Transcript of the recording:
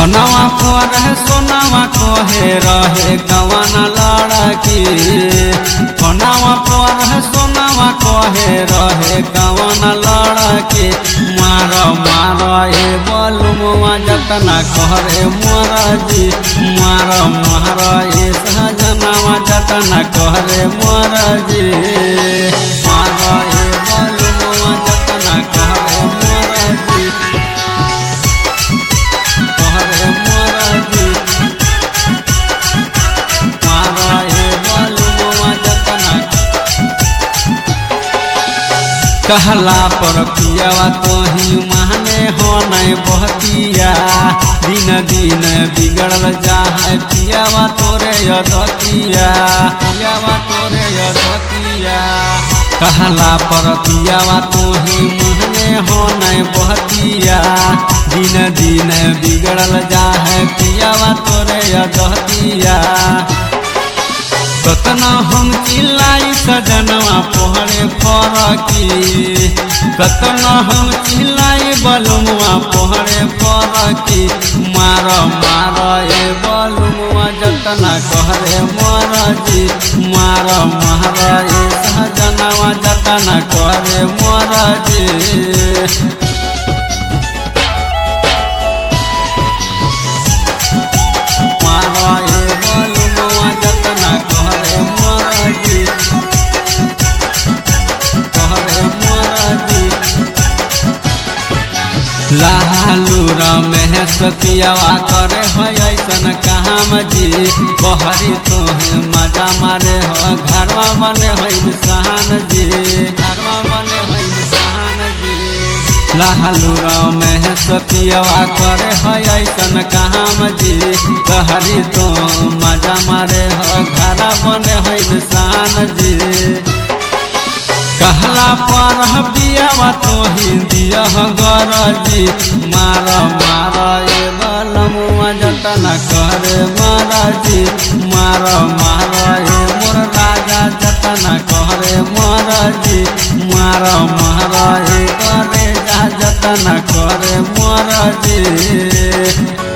धनवा करे सोनावा कोहे रहे गवाना लड़की धनवा करे सोनावा कोहे रहे गवाना लड़की मार मार ए बलुआ जतना करे मोरजी मार मार ए सहजनावा जतना करे मोरजी मार ए बलुआ जतना करे मोरजी करे मोरजी मार ए बलुआ जतना कहला पर पियावा तोही माने हो नहीं बहतिया दिन दिन बिगड़ल जाए पियावा तोरे यदतिया पियावा तोरे यदतिया कहला पर पियावा तोही माने हो नहीं बहतिया दिन दिन बिगड़ल जाए पियावा तोरे यदतिया कतना हम चिल्लाई सजनवा पोहरे फरकी कतना हम चिल्लाई बलुआ पोहरे फरकी मार मार ए बलुआ जतना कहरे मोरजी मार मार ए सजनवा जतना कहरे मोरजी लालू रमेश पियावा करे हो ऐसन काम जी बहरी तोहे मजा मारे हो घरवा बने हो इंसान जी घरवा बने हो इंसान जी लालू रमेश पियावा करे हो ऐसन काम जी बहरी तो मजा मारे हो घरवा बने हो इंसान जी कहला पर बियावा तोही दिया गरजी मार मार ए बलमुआ जतना करे मोरजी मार मार ए मोर राजा जतना करे मोरजी मार मार ए करे जतना करे मोरजी।